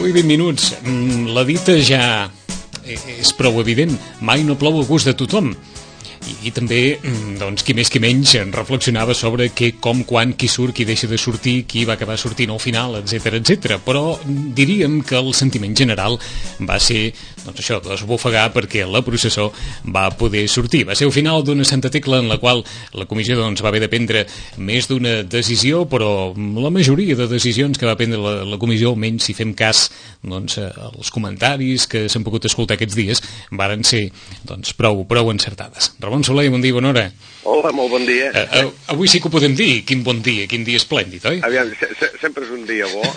10:20. La dita ja és prou evident. Mai no plou a gust de tothom. I també, doncs, qui més qui menys reflexionava sobre què, com, quan, qui surt, qui deixa de sortir, qui va acabar sortint al final, etc. Però diríem que el sentiment general va ser, doncs això, desbufegar perquè la processó va poder sortir. Va ser el final d'una Santa Tecla en la qual la comissió doncs, va haver de prendre més d'una decisió, però la majoria de decisions que va prendre la comissió, almenys si fem cas doncs, als comentaris que s'han pogut escoltar aquests dies, varen ser doncs, prou encertades. Ramon Soler, bon dia, bona hora. Hola, molt bon dia. Avui sí que ho podem dir, quin bon dia, quin dia esplèndid, oi? Aviam, sempre és un dia bo,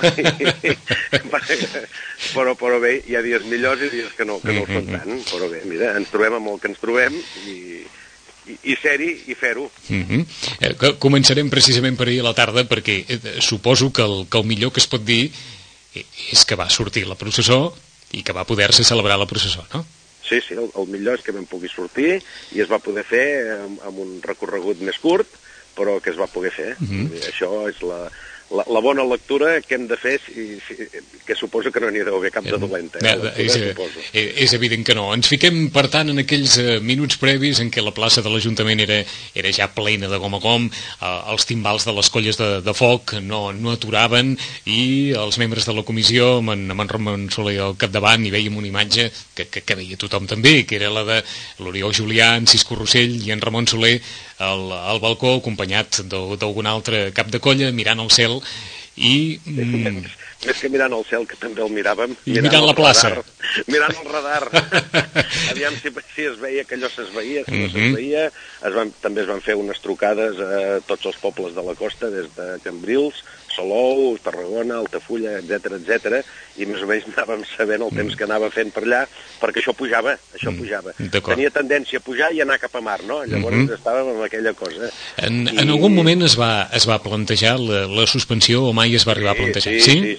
però bé, hi ha dies millors i dies que no ho són tant, però bé, mira, ens trobem amb el que ens trobem i ser-hi i fer-ho. Començarem precisament per ahir a la tarda perquè suposo que el millor que es pot dir és que va sortir la processó i que va poder-se celebrar la processó, no? Sí, el millor és que vam poder sortir i es va poder fer amb un recorregut més curt, però que es va poder fer. Això és la bona lectura que hem de fer, que suposo que no n'hi deu haver cap de dolenta. És evident que no. Ens fiquem, per tant, en aquells minuts previs en què la plaça de l'Ajuntament era ja plena de gom a gom, els timbals de les colles de foc no aturaven i els membres de la comissió, amb en Ramon Soler al capdavant, hi veiem una imatge que veia tothom també, que era la de l'Oriol Julià, en Cisco Rossell i en Ramon Soler al balcó, acompanyat d'algun altre cap de colla, mirant el cel i... Més que mirant el cel, que també el miràvem... Mirant la plaça. Mirant el radar. Aviam si es veia que allò s'esveïa, si no s'esveïa. També es van fer unes trucades a tots els pobles de la costa, des de Cambrils, Salou, Tarragona, Altafulla, etc. I més o menys anàvem sabent el temps que anava fent per allà, perquè això pujava. Tenia tendència a pujar i anar cap a mar, no? Llavors estàvem amb aquella cosa. En algun moment es va plantejar la suspensió o mai es va arribar a plantejar?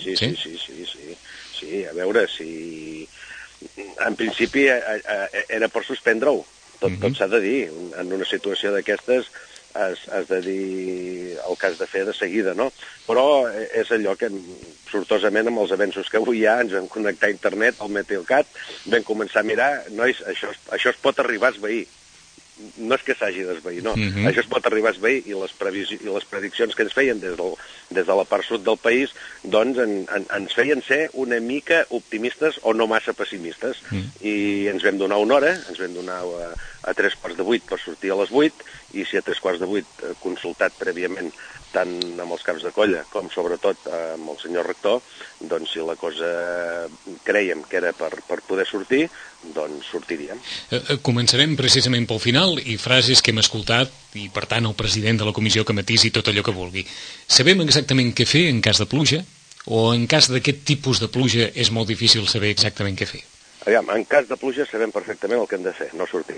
Sí, a veure, si... En principi era per suspendre-ho, tot s'ha de dir. En una situació d'aquestes has de dir el que has de fer de seguida, no? Però és allò que, sortosament, amb els avenços que avui hi ha, ens vam connectar a internet, al Meteocat, vam començar a mirar, nois, això es pot arribar a esvair. No és que s'hagi d'esvair, no. Això es pot arribar a esvair i les prediccions que ens feien des de la part sud del país doncs ens feien ser una mica optimistes o no massa pessimistes. I ens vam donar una hora, ens vam donar a 7:45 per sortir a les 8, i si a 7:45 consultat prèviament tant amb els caps de colla com sobretot amb el senyor rector, doncs si la cosa crèiem que era per poder sortir, doncs sortiríem. Començarem precisament pel final i frases que hem escoltat i per tant el president de la comissió que matisi tot allò que vulgui. Sabem exactament què fer en cas de pluja o en cas d'aquest tipus de pluja és molt difícil saber exactament què fer? Aviam, en cas de pluja sabem perfectament el que hem de fer, no sortir.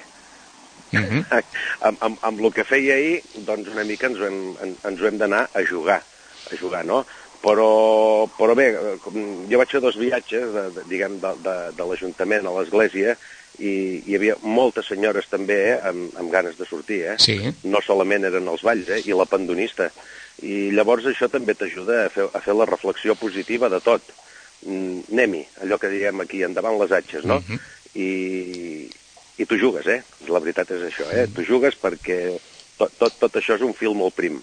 Amb el que feia ahir, doncs una mica ens ho hem d'anar a jugar, no? Però bé, jo vaig fer 2 viatges, diguem, de l'Ajuntament a l'església, i hi havia moltes senyores també amb ganes de sortir, Sí. No solament eren els balls, i la pandonista. I llavors això també t'ajuda a fer la reflexió positiva de tot. Anem-hi, allò que diem aquí, endavant les atxes, no? I tu jugues, la veritat és això, tu jugues perquè tot això és un fil molt prim,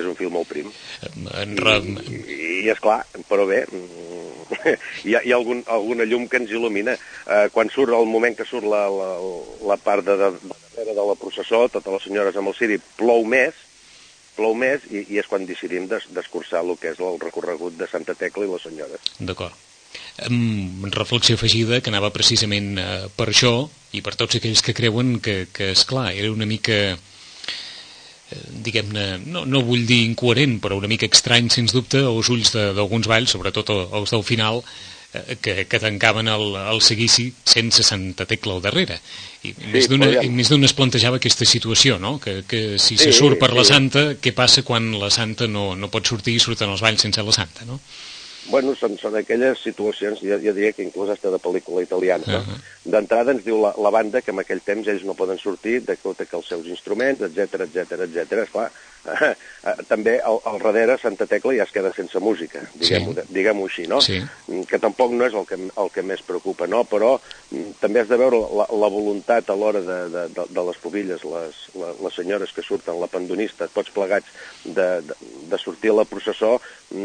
I esclar, però bé, hi ha alguna llum que ens il·lumina. Quan surt el moment que surt la part de darrere de la processó, totes les senyores amb el ciri, plou més, i és quan decidim d'escurçar el que és el recorregut de Santa Tecla i les senyores. D'acord. Reflexió afegida que anava precisament per això i per tots aquells que creuen que esclar, era una mica diguem-ne, no vull dir incoherent, però una mica estrany, sens dubte, als ulls d'alguns balls, sobretot els del final, que tancaven el seguici sense Santa Tecla al darrere. I més d'un es plantejava aquesta situació, no? Que si se surt per la Santa, què passa quan la Santa no pot sortir i surten els balls sense la Santa, no? Bueno, són aquelles situacions, jo diria que inclús hasta de pel·lícula italiana, no? D'entrada ens diu la banda que en aquell temps ells no poden sortir, que els seus instruments, etc. Esclar, també al darrere Santa Tecla ja es queda sense música, diguem-ho així, no? Sí. Que tampoc no és el que més preocupa, no? Però també has de veure la voluntat a l'hora de les pobilles, les senyores que surten, la pandonista, tots plegats de sortir a la processó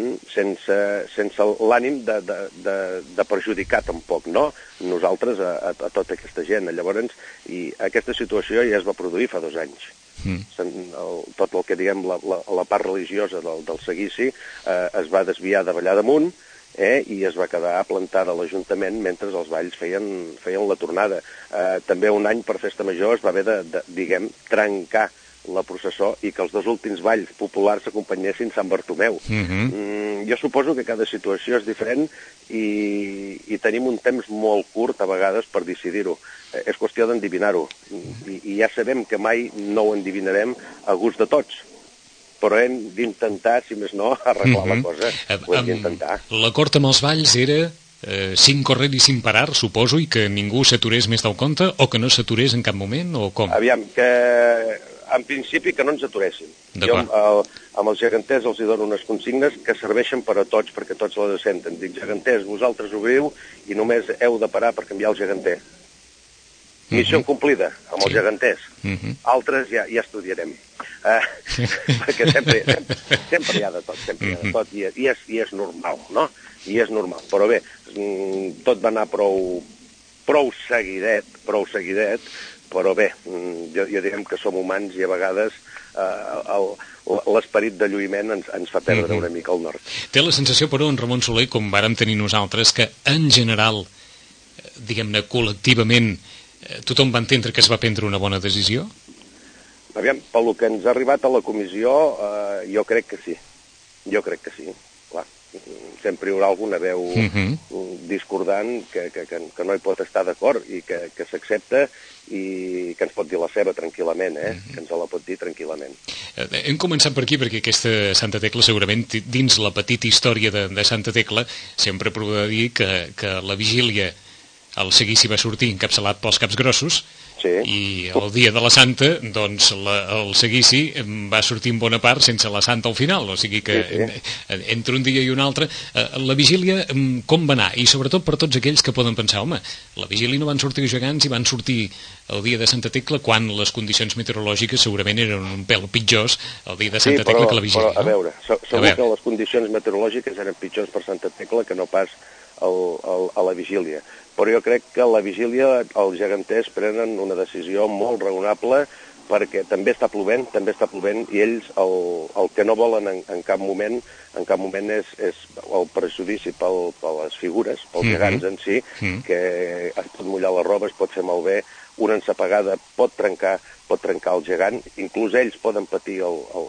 sense l'ànim de perjudicar tampoc, no? Nosaltres a tota aquesta gent. Llavors, i aquesta situació ja es va produir fa 2 anys. Tot el que diguem la part religiosa del seguici es va desviar de ballar damunt i es va quedar plantada a l'Ajuntament mentre els balls feien la tornada. També un any per Festa Major es va haver de diguem, trencar la processó i que els 2 últims balls populars s'acompanyessin Sant Bartomeu. Jo suposo que cada situació és diferent i tenim un temps molt curt a vegades per decidir-ho. És qüestió d'endevinar-ho. I ja sabem que mai no ho endevinarem a gust de tots. Però hem d'intentar, si més no, arreglar la cosa. Ho hem d'intentar. L'acord amb els balls era sin correr i sin parar, suposo, i que ningú s'aturés més del compte o que no s'aturés en cap moment, o com? Aviam, que en principi que no ens aturessin. Jo amb els geganters els dono unes consignes que serveixen per a tots, perquè tots les senten. Dic, geganters, vosaltres obriu i només heu de parar per canviar el geganter. Missió complida amb els geganters. Altres ja estudiarem. Perquè sempre hi ha de tot, i és normal, no? I és normal. Però bé, tot va anar prou seguidet, però bé, jo direm que som humans i a vegades l'esperit de lluïment ens fa perdre una mica el nord. Té la sensació, però, en Ramon Soler, com vàrem tenir nosaltres, que en general, diguem-ne, col·lectivament, tothom va entendre que es va prendre una bona decisió? Aviam, pel que ens ha arribat a la comissió, jo crec que sí. Clar, sempre hi haurà alguna veu discordant que no hi pot estar d'acord i que s'accepta i que ens pot dir la seva tranquil·lament, que ens la pot dir tranquil·lament. Hem començat per aquí perquè aquesta Santa Tecla segurament dins la petita història de Santa Tecla sempre prova de dir que la vigília el seguici va sortir encapçalat pels caps grossos i el dia de la Santa doncs el seguici va sortir en bona part sense la Santa al final, o sigui que entre un dia i un altre la vigília com va anar? I sobretot per tots aquells que poden pensar, home, la vigília no van sortir gegants i van sortir el dia de Santa Tecla quan les condicions meteorològiques segurament eren un pèl pitjors el dia de Santa Tecla que la vigília. Però a veure, segur que les condicions meteorològiques eren pitjors per Santa Tecla que no pas a la vigília. Però jo crec que a la vigília els geganters prenen una decisió molt raonable perquè també està plovent i ells el que no volen en cap moment és el prejudici per les figures, pels gegants en si, que es pot mullar la roba, es pot fer malbé, una ensapegada pot trencar el gegant, inclús ells poden patir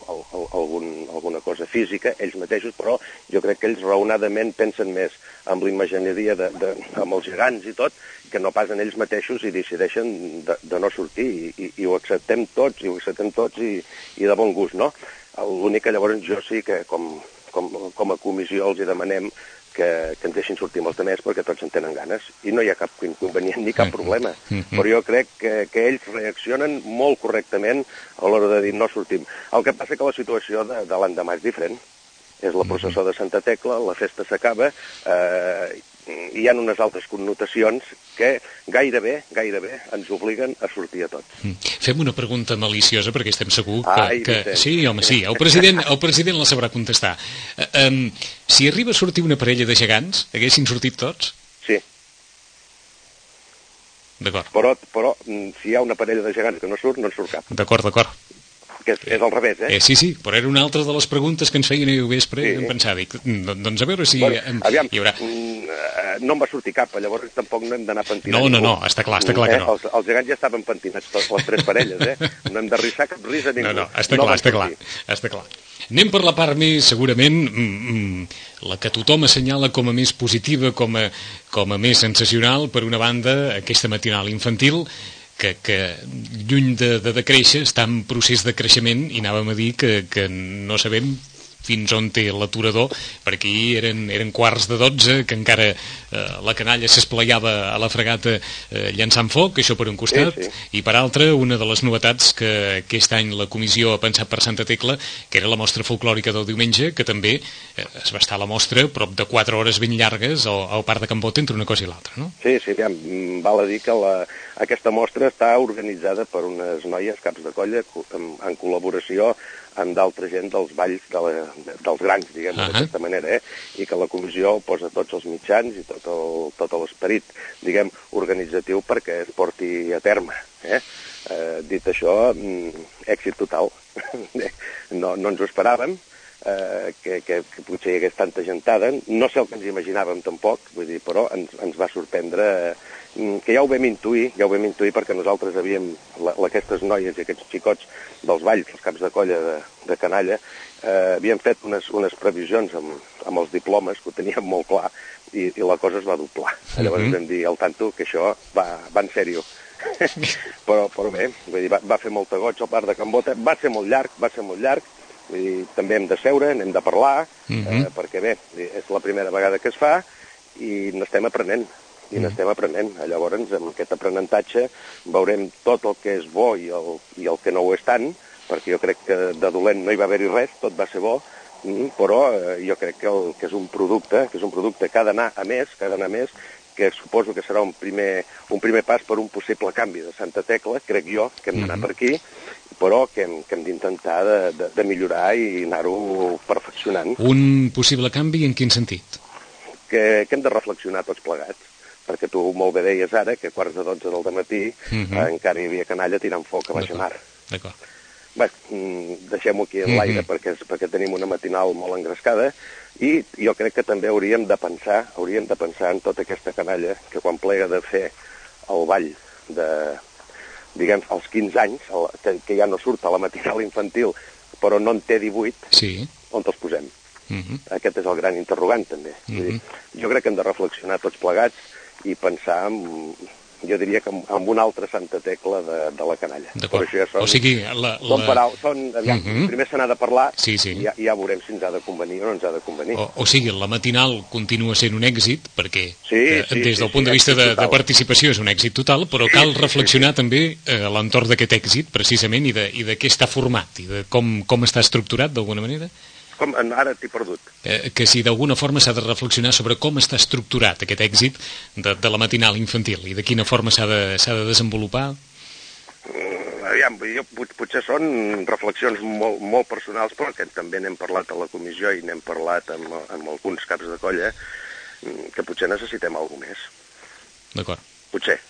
alguna cosa física, ells mateixos, però jo crec que ells raonadament pensen més amb l'imagineria amb els gegants i tot, que no pas en ells mateixos i decideixen de no sortir i ho acceptem tots i de bon gust, no? L'únic que llavors jo sí que com a comissió els hi demanem que ens deixin sortir amb els altres perquè tots en tenen ganes i no hi ha cap inconvenient ni cap problema. Però jo crec que ells reaccionen molt correctament a l'hora de dir no sortim. El que passa que la situació de l'endemà és diferent. És la processó de Santa Tecla, la festa s'acaba, hi ha unes altres connotacions que gairebé ens obliguen a sortir a tots. Fem una pregunta maliciosa perquè estem segur que... Sí, home, sí, el president la sabrà contestar. Si arriba a sortir una parella de gegants, haguessin sortit tots? Sí. D'acord. Però si hi ha una parella de gegants que no surt, no en surt cap. D'acord. Que és al revés, Sí, però era una altra de les preguntes que ens feien ahir al vespre i em pensava, doncs a veure si aviam, hi haurà... No en va sortir cap, llavors tampoc no hem d'anar pentinant. No, està clar que no. Els gegants ja estaven pentinats, les 3 parelles, No hem de rissar cap risa ningú. No, està clar. Anem per la part més, segurament, la que tothom assenyala com a més positiva, com a més sensacional, per una banda, aquesta matinal infantil, que lluny de decréixer està en procés de creixement i anàvem a dir que no sabem fins on té l'aturador, per aquí eren quarts de 12, que encara la canalla s'esplaiava a la fregata llançant foc, això per un costat, i per altre, una de les novetats que aquest any la comissió ha pensat per Santa Tecla, que era la mostra folclòrica del diumenge, que també es va estar a la mostra prop de 4 hores ben llargues al Parc de Can Bota entre una cosa i l'altra, no? Sí, val a dir que aquesta mostra està organitzada per unes noies caps de colla en col·laboració amb d'altra gent dels balls dels grans, diguem d'aquesta manera, i que la comissió posa tots els mitjans i tot l'esperit, diguem, organitzatiu perquè es porti a terme. Dit això, èxit total. No ens ho esperàvem, que potser hi hagués tanta gentada. No sé el que ens imaginàvem tampoc, vull dir, però ens va sorprendre, que ja ho vam intuir perquè nosaltres havíem, aquestes noies i aquests xicots dels balls, els caps de colla de canalla, havíem fet unes previsions amb els diplomes, que ho teníem molt clar, i la cosa es va doblar. Llavors vam dir al tanto que això va en sèrio. Però bé, vull dir, va fer molta goig al Parc de Can Bota, va ser molt llarg, vull dir, també hem de seure, n'hem de parlar, perquè bé, és la primera vegada que es fa i n'estem aprenent. Llavors, amb aquest aprenentatge veurem tot el que és bo i el que no ho és tant, perquè jo crec que de dolent no hi va haver-hi res, tot va ser bo, però jo crec que és un producte que ha d'anar a més, que suposo que serà un primer pas per un possible canvi de Santa Tecla, crec jo, que hem d'anar per aquí, però que hem d'intentar de millorar i anar-ho perfeccionant. Un possible canvi en quin sentit? Que hem de reflexionar tots plegats, perquè tu molt bé deies ara que a quarts de 12 del dematí encara hi havia canalla tirant foc a baix mar. D'acord. Bé, deixem-ho aquí en l'aire perquè tenim una matinal molt engrescada i jo crec que també hauríem de pensar en tota aquesta canalla que quan plega de fer el ball diguem, als 15 anys, que ja no surt a la matinal infantil, però no en té 18, on els posem? Aquest és el gran interrogant, també. Jo crec que hem de reflexionar tots plegats i pensar jo diria que amb una altra Santa Tecla de la canalla. D'acord. O sigui, primer se n'ha de parlar i ja veurem si ens ha de convenir o no ens ha de convenir. O sigui, la matinal continua sent un èxit, perquè des del punt de vista de participació és un èxit total, però cal reflexionar també a l'entorn d'aquest èxit, precisament, i de què està format, i de com està estructurat, d'alguna manera. Ara t'he perdut. Que si d'alguna forma s'ha de reflexionar sobre com està estructurat aquest èxit de la matinal infantil i de quina forma s'ha de desenvolupar. Aviam, potser són reflexions molt personals, però que també n'hem parlat a la comissió i n'hem parlat amb alguns caps de colla, que potser necessitem alguna més. D'acord. Potser.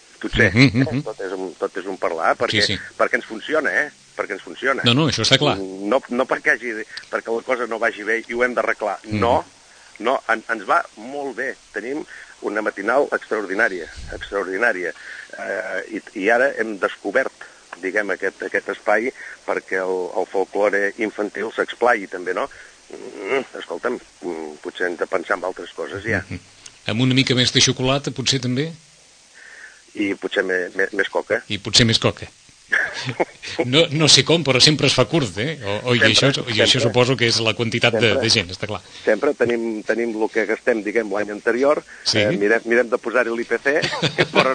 Tot és un parlar, perquè ens funciona, perquè ens funciona. No, això està clar. No perquè la cosa no vagi bé i ho hem d'arreglar. No, ens va molt bé. Tenim una matinal extraordinària. I ara hem descobert, diguem, aquest espai perquè el folklore infantil s'explai també, no? Escolta'm, potser hem de pensar en altres coses ja. Amb una mica més de xocolata, potser també? I potser més coca. I potser més coca. No sé com, però sempre es fa curt, I això suposo que és la quantitat de gent, està clar. Sempre tenim el que gastem, diguem, l'any anterior, mirem de posar-hi l'IPC, però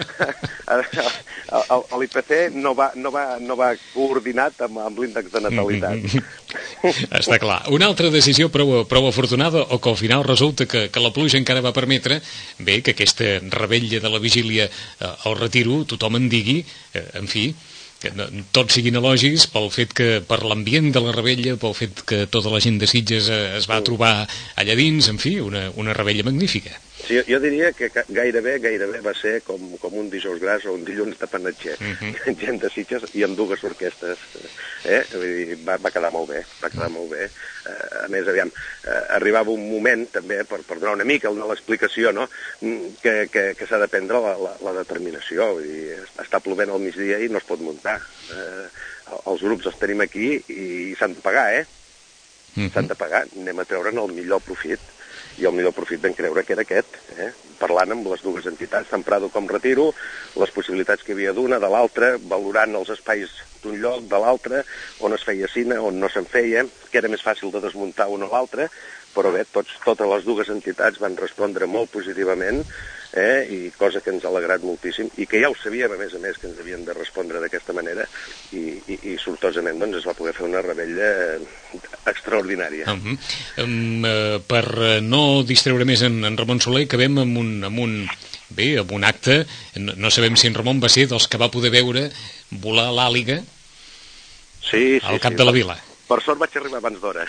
l'IPC no va coordinat amb l'índex de natalitat. Està clar. Una altra decisió prou afortunada, o que al final resulta que la pluja encara va permetre, bé, que aquesta revetlla de la vigília al retiro tothom en digui, en fi, que tots siguin elogis pel fet que, per l'ambient de la revetlla, pel fet que tota la gent de Sitges es va trobar allà dins, en fi, una revetlla magnífica. Sí, jo diria que gairebé va ser com un dijous gras o un dilluns de panatger. Gent de Sitges i amb dues orquestes. Va quedar molt bé, A més, aviam, arribava un moment, també, per donar una mica l'explicació, no?, que s'ha de prendre la determinació. Vull dir, està plovent al migdia i no es pot muntar. Els grups els tenim aquí i s'han de pagar, S'han de pagar. Anem a treure'n el millor profit. i el millor profit vam creure que era aquest, parlant amb les dues entitats, tant Prado com Retiro, les possibilitats que hi havia d'una, de l'altra, valorant els espais d'un lloc, de l'altre, on es feia cine, on no se'n feia, que era més fàcil de desmuntar un o l'altre, però bé, totes les dues entitats van respondre molt positivament, i cosa que ens ha alegrat moltíssim, i que ja ho sabíem, a més, que ens havien de respondre d'aquesta manera, i sortosament doncs, es va poder fer una revetlla extraordinària. Per no distreure més en Ramon Soler, acabem amb un acte, no sabem si en Ramon va ser dels que va poder veure volar l'àliga al cap de la vila. Per sort vaig arribar abans d'hora.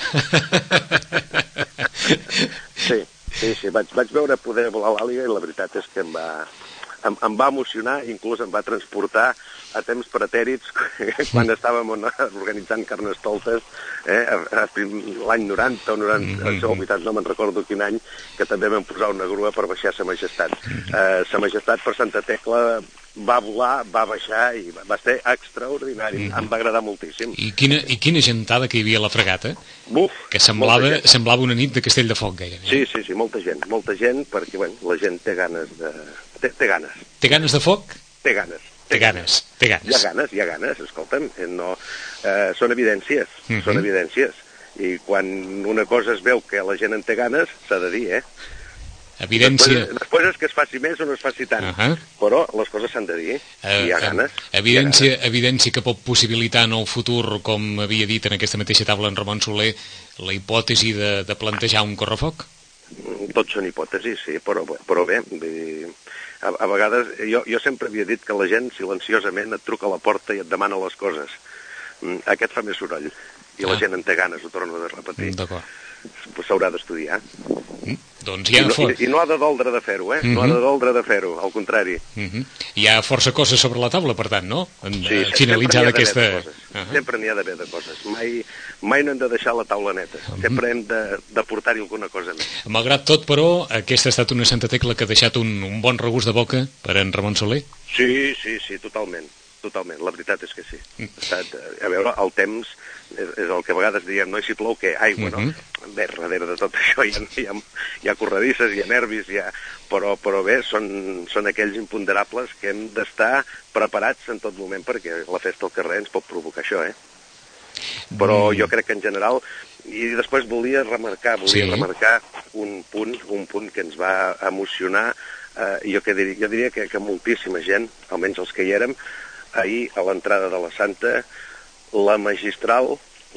Sí, vaig veure poder volar l'àliga i la veritat és que em va emocionar, inclús em va transportar a temps pretèrits quan estàvem organitzant Carnestoltes, l'any 90 o 80, no me'n recordo quin any, que també vam posar una grua per baixar Sa Majestat. Sa Majestat per Santa Tecla va volar, va baixar i va ser extraordinari, em va agradar moltíssim. I quina gentada que hi havia a la fregata, que semblava una nit de Castell de Foc, gairebé. Sí, molta gent, perquè la gent té ganes de... Té ganes. Té ganes de foc? Té ganes. Té ganes. Hi ha ganes, escolta'm, són evidències, i quan una cosa es veu que la gent en té ganes, s'ha de dir, Evidència... Després és que es faci més o no es faci tant, però les coses s'han de dir, hi ha ganes. Evidència que pot possibilitar en el futur, com havia dit en aquesta mateixa taula en Ramon Soler, la hipòtesi de plantejar un correfoc? Tots són hipòtesis, sí, però bé, a vegades jo sempre havia dit que la gent silenciosament et truca a la porta i et demana les coses. Aquest fa més soroll, i la gent en té ganes, ho torno a repetir. D'acord. S'haurà d'estudiar. Doncs hi ha I no ha de doldre de fer-ho, no ha de doldre de fer-ho, al contrari. Hi ha força coses sobre la taula, per tant, no? Sí, finalitzar aquesta... Sempre n'hi ha d'haver de coses. Mai no hem de deixar la taula neta. Sempre hem de portar-hi alguna cosa més. Malgrat tot, però, aquesta ha estat una Santa Tecla que ha deixat un bon regust de boca per en Ramon Soler? Sí, totalment. La veritat és que sí. A veure, el temps és el que a vegades diem, no? I si plou, què? Aigua, no? Bé, darrere de tot això hi ha corredisses, hi ha nervis, però bé, són aquells imponderables que hem d'estar preparats en tot moment, perquè la festa al carrer ens pot provocar això, Però jo crec que en general... I després volia remarcar un punt que ens va emocionar, jo diria que moltíssima gent, almenys els que hi érem, ahir a l'entrada de la Santa, la magistral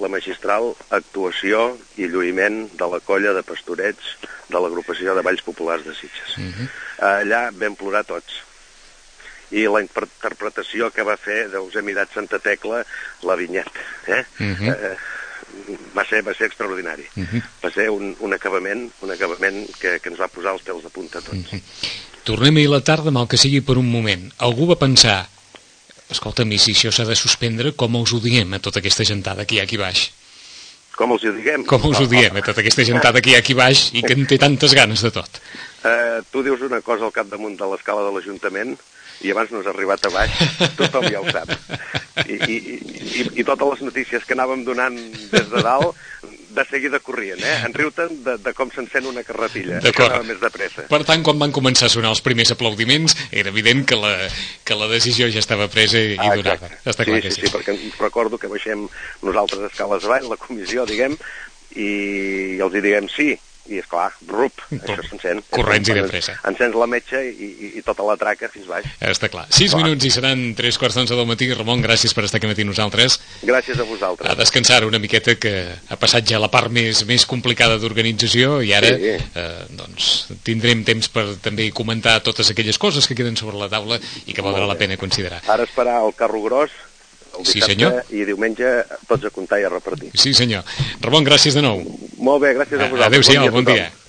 actuació i lluïment de la colla de pastorets de l'agrupació de Balls Populars de Sitges. Allà vam plorar tots. I la interpretació que va fer d'Us hem mirat Santa Tecla, la vinyeta, va ser extraordinari. Va ser un acabament que ens va posar els pèls de punta a tots. Tornem ahir a la tarda, mal que sigui per un moment. Algú va pensar, escolta'm, i si això s'ha de suspendre, com us ho diem a tota aquesta gentada que hi ha aquí baix? Com els ho diguem? Com us ho diem a tota aquesta gentada que hi ha aquí baix i que en té tantes ganes de tot? Tu dius una cosa al capdamunt de l'escala de l'Ajuntament i abans no has arribat a baix, tothom ja ho sap. I totes les notícies que anàvem donant des de dalt, de seguida corrien, en riu-te'n de com s'encén una carretilla, que anava més de pressa. Per tant, quan van començar a sonar els primers aplaudiments, era evident que la decisió ja estava presa i donada. Està clar que sí. Sí, perquè recordo que baixem nosaltres escales avall, la comissió, diguem, i els hi diguem sí, i esclar, això s'encén. Corrents i de pressa. Encens la metxa i tota la traca fins baix. Està clar. 6 minuts i seran 3:45 del matí. Ramon, gràcies per estar aquí matí nosaltres. Gràcies a vosaltres. A descansar una miqueta, que ha passat ja la part més complicada d'organització i ara doncs tindrem temps per també comentar totes aquelles coses que queden sobre la taula i que valdrà la pena considerar. Ara esperar el carro gros el dissabte i diumenge tots a comptar i a repartir. Sí, senyor. Ramon, gràcies de nou. Molt bé, gràcies a vosaltres. Adéu-siau, bon dia.